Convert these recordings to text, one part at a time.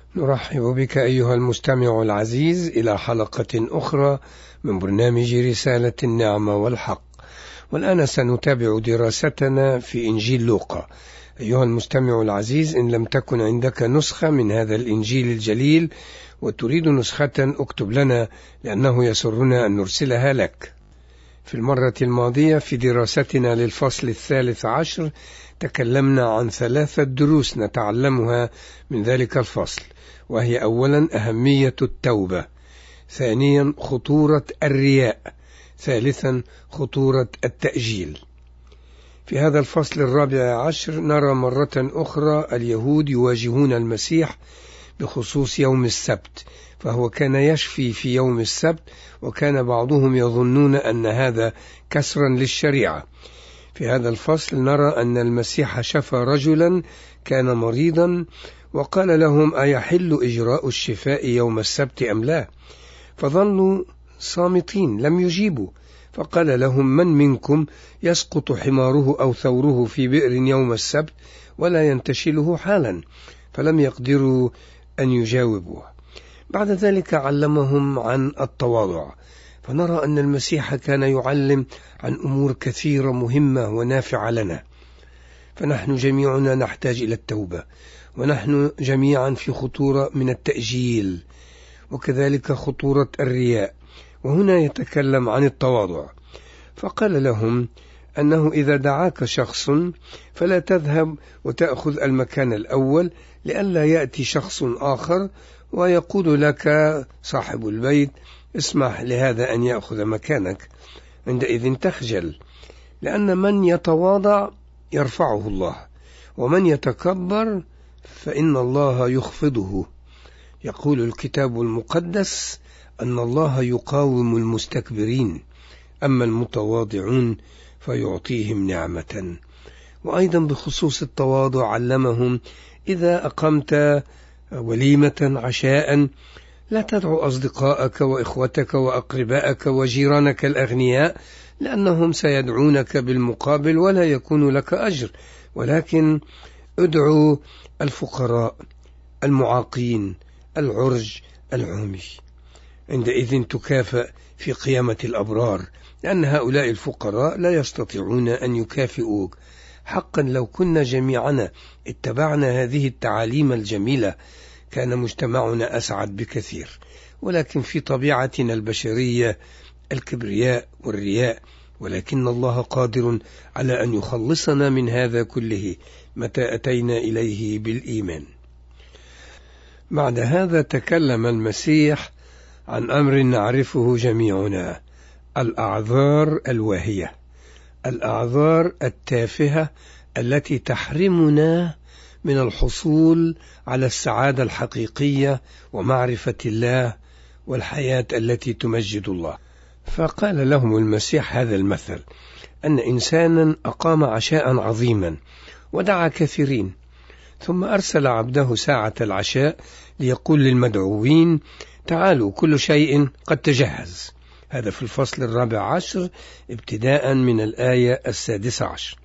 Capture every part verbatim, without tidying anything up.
نرحب بك أيها المستمع العزيز إلى حلقة أخرى من برنامج رسالة النعمة والحق، والآن سنتابع دراستنا في إنجيل لوقا. أيها المستمع العزيز، إن لم تكن عندك نسخة من هذا الإنجيل الجليل وتريد نسخة اكتب لنا، لأنه يسرنا أن نرسلها لك. في المرة الماضية في دراستنا للفصل الثالث عشر تكلمنا عن ثلاثة دروس نتعلمها من ذلك الفصل، وهي أولا أهمية التوبة، ثانيا خطورة الرياء، ثالثا خطورة التأجيل. في هذا الفصل الرابع عشر نرى مرة أخرى اليهود يواجهون المسيح بخصوص يوم السبت، فهو كان يشفي في يوم السبت، وكان بعضهم يظنون أن هذا كسرا للشريعة. في هذا الفصل نرى أن المسيح شفى رجلا كان مريضا، وقال لهم: أيحل إجراء الشفاء يوم السبت أم لا؟ فظلوا صامتين لم يجيبوا، فقال لهم: من منكم يسقط حماره أو ثوره في بئر يوم السبت ولا ينتشله حالا؟ فلم يقدروا أن يجاوبوه. بعد ذلك علمهم عن التواضع، فنرى أن المسيح كان يعلم عن أمور كثيرة مهمة ونافعة لنا. فنحن جميعنا نحتاج إلى التوبة، ونحن جميعا في خطورة من التأجيل، وكذلك خطورة الرياء. وهنا يتكلم عن التواضع، فقال لهم أنه إذا دعاك شخص فلا تذهب وتأخذ المكان الأول، لئلا يأتي شخص آخر ويقول لك صاحب البيت: اسمح لهذا أن يأخذ مكانك. عندئذ تخجل، لأن من يتواضع يرفعه الله، ومن يتكبر فإن الله يخفضه. يقول الكتاب المقدس أن الله يقاوم المستكبرين، أما المتواضعون فيعطيهم نعمة. وأيضا بخصوص التواضع علمهم: إذا أقمت وليمة عشاء لا تدعو أصدقائك وإخوتك وأقربائك وجيرانك الأغنياء، لأنهم سيدعونك بالمقابل ولا يكون لك أجر، ولكن ادعو الفقراء المعاقين العرج العمي. عندئذ تكافئ في قيامة الأبرار، لأن هؤلاء الفقراء لا يستطيعون أن يكافئوك. حقا لو كنا جميعنا اتبعنا هذه التعاليم الجميلة كان مجتمعنا أسعد بكثير، ولكن في طبيعتنا البشرية الكبرياء والرياء، ولكن الله قادر على أن يخلصنا من هذا كله متى أتينا إليه بالإيمان. بعد هذا تكلم المسيح عن أمر نعرفه جميعنا: الأعذار الواهية، الأعذار التافهة التي تحرمنا من الحصول على السعادة الحقيقية ومعرفة الله والحياة التي تمجد الله. فقال لهم المسيح هذا المثل: أن إنسانا أقام عشاء عظيما ودعا كثيرين، ثم أرسل عبده ساعة العشاء ليقول للمدعوين: تعالوا كل شيء قد تجهز. هذا في الفصل الرابع عشر ابتداء من الآية السادسة عشر.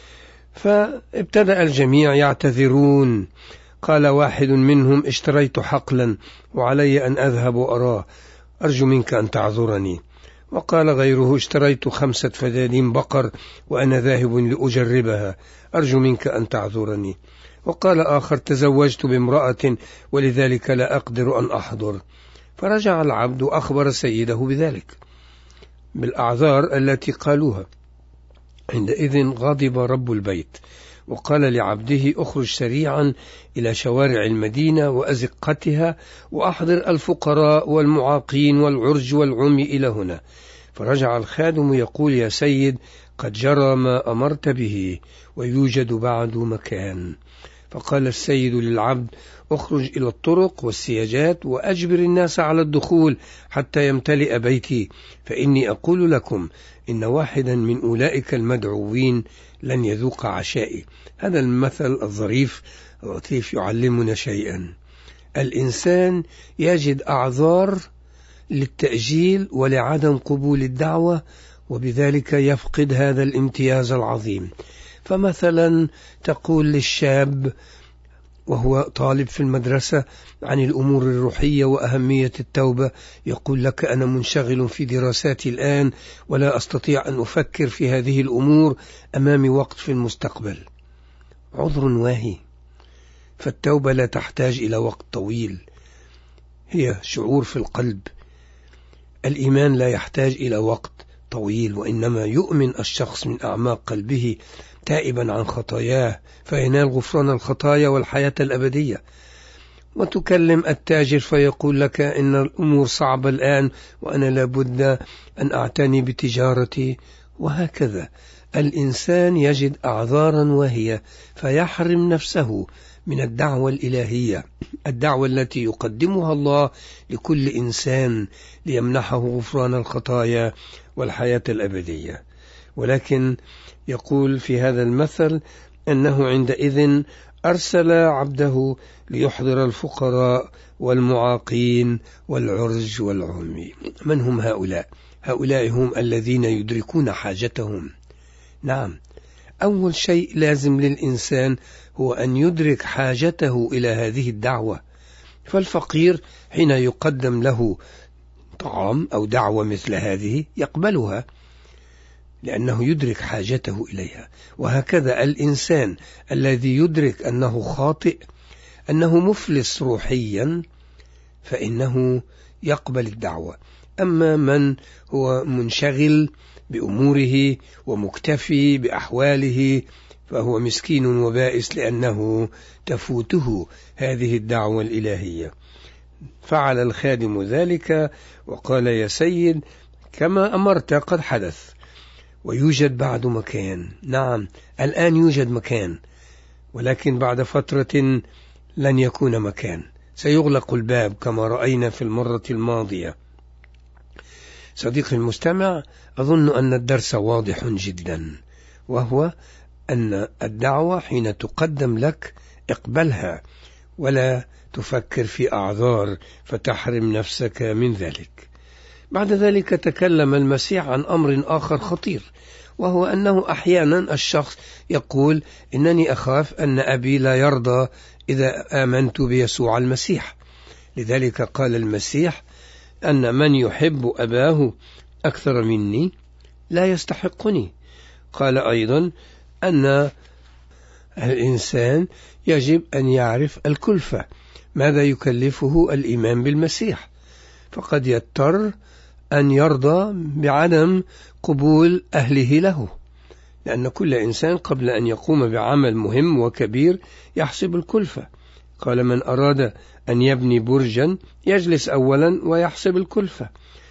فابتدأ الجميع يعتذرون. قال واحد منهم: اشتريت حقلا وعلي أن أذهب وأراه، أرجو منك أن تعذرني. وقال غيره: اشتريت خمسة فدادين بقر وأنا ذاهب لأجربها، أرجو منك أن تعذرني. وقال آخر: تزوجت بامرأة ولذلك لا أقدر أن أحضر. فرجع العبد أخبر سيده بذلك بالأعذار التي قالوها. عندئذ غضب رب البيت وقال لعبده: اخرج سريعا إلى شوارع المدينة وأزقتها وأحضر الفقراء والمعاقين والعرج والعمي إلى هنا. فرجع الخادم يقول: يا سيد، قد جرى ما أمرت به ويوجد بعد مكان. فقال السيد للعبد: اخرج إلى الطرق والسياجات وأجبر الناس على الدخول حتى يمتلئ بيتي، فإني أقول لكم إن واحدا من أولئك المدعوين لن يذوق عشائي. هذا المثل الظريف اللطيف يعلمنا شيئا: الإنسان يجد أعذار للتأجيل ولعدم قبول الدعوة، وبذلك يفقد هذا الامتياز العظيم. فمثلا تقول للشاب: وهو طالب في المدرسة عن الأمور الروحية وأهمية التوبة، يقول لك أنا منشغل في دراساتي الآن ولا أستطيع أن أفكر في هذه الأمور، أمامي وقت في المستقبل. عذر واهي، فالتوبة لا تحتاج إلى وقت طويل، هي شعور في القلب. الإيمان لا يحتاج إلى وقت طويل، وإنما يؤمن الشخص من أعماق قلبه تائبا عن خطاياه فينال غفران الخطايا والحياة الأبدية. وتكلم التاجر فيقول لك إن الأمور صعبة الآن وأنا لابد أن أعتني بتجارتي، وهكذا الإنسان يجد أعذارا واهية فيحرم نفسه من الدعوة الإلهية، الدعوة التي يقدمها الله لكل إنسان ليمنحه غفران الخطايا والحياة الأبدية. ولكن يقول في هذا المثل أنه عندئذ أرسل عبده ليحضر الفقراء والمعاقين والعرج والعمي. من هم هؤلاء؟ هؤلاء هم الذين يدركون حاجتهم. نعم، أول شيء لازم للإنسان هو أن يدرك حاجته إلى هذه الدعوة. فالفقير حين يقدم له طعام أو دعوة مثل هذه يقبلها لأنه يدرك حاجته إليها. وهكذا الإنسان الذي يدرك أنه خاطئ، أنه مفلس روحيا، فإنه يقبل الدعوة. أما من هو منشغل بأموره ومكتفي بأحواله فهو مسكين وبائس لأنه تفوته هذه الدعوة الإلهية. فعل الخادم ذلك وقال يا سيد كما أمرت قد حدث، ويوجد بعد مكان. نعم، الآن يوجد مكان، ولكن بعد فترة لن يكون مكان، سيغلق الباب كما رأينا في المرة الماضية. صديقي المستمع، أظن أن الدرس واضح جدا، وهو أن الدعوة حين تقدم لك اقبلها ولا تفكر في أعذار فتحرم نفسك من ذلك. بعد ذلك تكلم المسيح عن أمر آخر خطير، وهو أنه أحيانا الشخص يقول إنني أخاف أن أبي لا يرضى إذا آمنت بيسوع المسيح. لذلك قال المسيح أن من يحب أباه أكثر مني لا يستحقني. قال أيضا أن الإنسان يجب أن يعرف الكلفة، ماذا يكلفه الإيمان بالمسيح، فقد يضطر أن يرضى بعدم قبول أهله له، لأن كل إنسان قبل أن يقوم بعمل مهم وكبير يحسب الكلفة. قال من أراد أن يبني برجا يجلس أولا ويحسب الكلفة،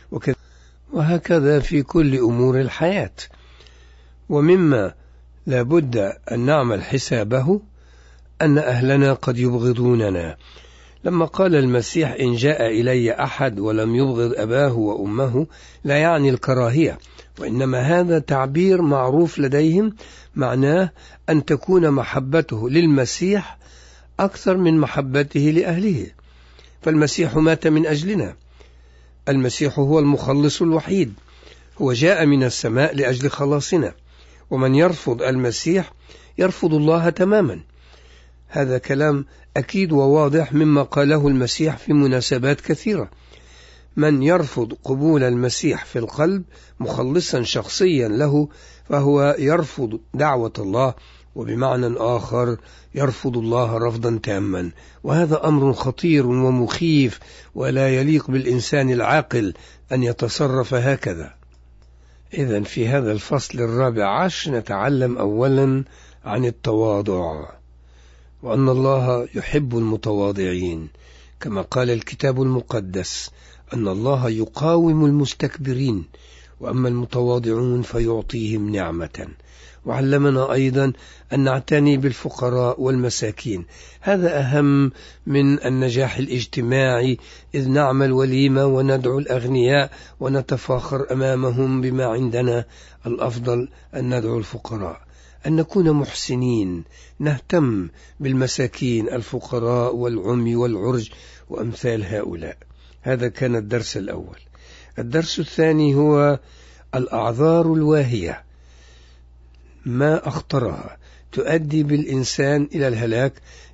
وهكذا في كل أمور الحياة. ومما لابد أن نعمل حسابه أن أهلنا قد يبغضوننا. لما قال المسيح إن جاء إلي أحد ولم يبغض أباه وأمه لا يعني الكراهية، وإنما هذا تعبير معروف لديهم، معناه أن تكون محبته للمسيح أكثر من محبته لأهله. فالمسيح مات من أجلنا، المسيح هو المخلص الوحيد، هو جاء من السماء لأجل خلاصنا، ومن يرفض المسيح يرفض الله تماما. هذا كلام أكيد وواضح مما قاله المسيح في مناسبات كثيرة. من يرفض قبول المسيح في القلب مخلصا شخصيا له فهو يرفض دعوة الله، وبمعنى آخر يرفض الله رفضا تاما، وهذا أمر خطير ومخيف ولا يليق بالإنسان العاقل أن يتصرف هكذا. إذن في هذا الفصل الرابع عشر نتعلم أولا عن التواضع، وأن الله يحب المتواضعين، كما قال الكتاب المقدس أن الله يقاوم المستكبرين، وأما المتواضعون فيعطيهم نعمة. وعلمنا أيضا أن نعتني بالفقراء والمساكين، هذا أهم من النجاح الاجتماعي، إذ نعمل وليمة وندعو الأغنياء ونتفاخر أمامهم بما عندنا. الأفضل أن ندعو الفقراء، أن نكون محسنين، نهتم بالمساكين الفقراء والعمي والعرج وأمثال هؤلاء. هذا كان الدرس الأول. الدرس الثاني هو الأعذار الواهية، ما أخطرها تؤدي بالإنسان إلى الهلاك.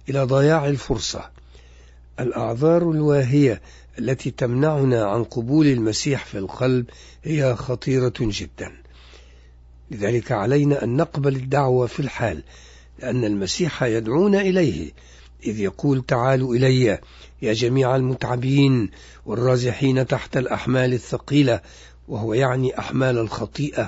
إلى ضياع الفرصة. الأعذار الواهية التي تمنعنا عن قبول المسيح في القلب هي خطيرة جدا، لذلك علينا أن نقبل الدعوة في الحال، لأن المسيح يدعونا إليه، إذ يقول: تعالوا إلي يا جميع المتعبين والرازحين تحت الأحمال الثقيلة، وهو يعني أحمال الخطيئة،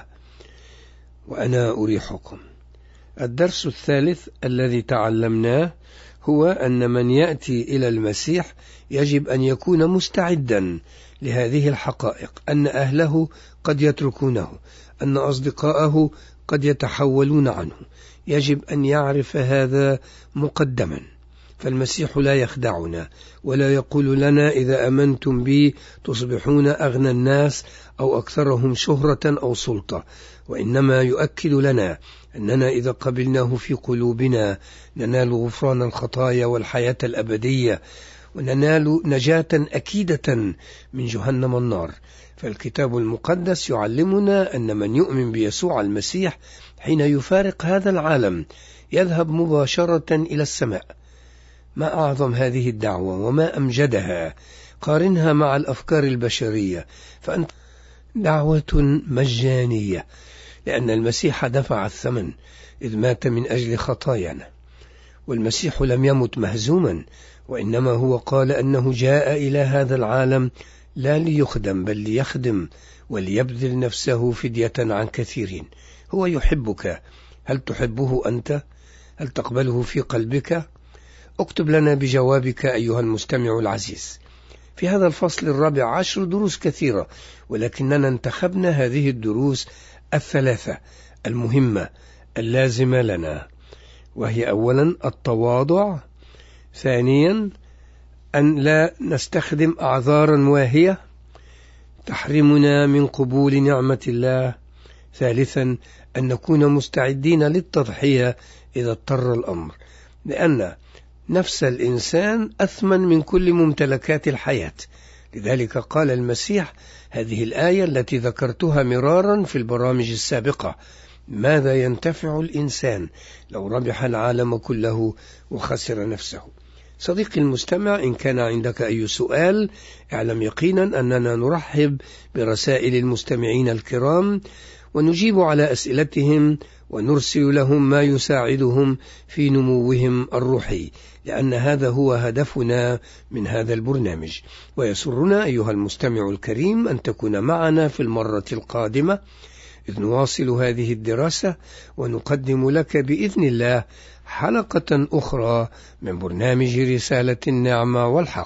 وأنا أريحكم. الدرس الثالث الذي تعلمناه هو أن من يأتي إلى المسيح يجب أن يكون مستعدا لهذه الحقائق، أن أهله قد يتركونه، أن أصدقاءه قد يتحولون عنه. يجب أن يعرف هذا مقدما، فالمسيح لا يخدعنا ولا يقول لنا: إذا أمنتم بي تصبحون أغنى الناس أو أكثرهم شهرة أو سلطة، وإنما يؤكد لنا أننا إذا قبلناه في قلوبنا ننال غفران الخطايا والحياة الأبدية، وننال نجاة أكيدة من جهنم النار. فالكتاب المقدس يعلمنا أن من يؤمن بيسوع المسيح حين يفارق هذا العالم يذهب مباشرة إلى السماء. ما أعظم هذه الدعوة وما أمجدها! قارنها مع الأفكار البشرية، فأنت دعوة مجانية، لأن المسيح دفع الثمن إذ مات من أجل خطايانا. والمسيح لم يمت مهزوما، وإنما هو قال أنه جاء إلى هذا العالم لا ليخدم بل ليخدم وليبذل نفسه فدية عن كثيرين. هو يحبك. هل تحبه أنت؟ هل تقبله في قلبك؟ اكتب لنا بجوابك أيها المستمع العزيز. في هذا الفصل الرابع عشر دروس كثيرة، ولكننا انتخبنا هذه الدروس الثلاثة المهمة اللازمة لنا، وهي أولا التواضع، ثانيا أن لا نستخدم أعذارا واهية تحرمنا من قبول نعمة الله، ثالثا أن نكون مستعدين للتضحية إذا اضطر الأمر، لأن نفس الإنسان أثمن من كل ممتلكات الحياة. لذلك قال المسيح هذه الآية التي ذكرتها مرارا في البرامج السابقة: ماذا ينتفع الإنسان لو ربح العالم كله وخسر نفسه؟ صديقي المستمع، إن كان عندك أي سؤال اعلم يقينا أننا نرحب برسائل المستمعين الكرام، ونجيب على أسئلتهم ونرسل لهم ما يساعدهم في نموهم الروحي، لأن هذا هو هدفنا من هذا البرنامج. ويسرنا أيها المستمع الكريم أن تكون معنا في المرة القادمة، إذ نواصل هذه الدراسة ونقدم لك بإذن الله حلقة أخرى من برنامج رسالة النعمة والحق.